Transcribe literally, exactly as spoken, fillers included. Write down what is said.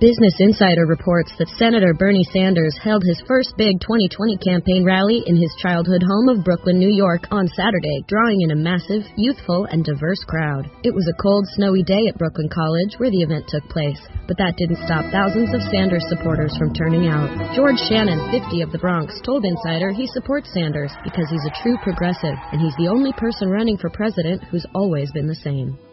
Business Insider reports that Senator Bernie Sanders held his first big twenty twenty campaign rally in his childhood home of Brooklyn, New York on Saturday, drawing in a massive, youthful, and diverse crowd. It was a cold, snowy day at Brooklyn College where the event took place, but that didn't stop thousands of Sanders supporters from turning out. George Shannon, fifty of the Bronx, told Insider he supports Sanders because he's a true progressive, and he's the only person running for president who's always been the same.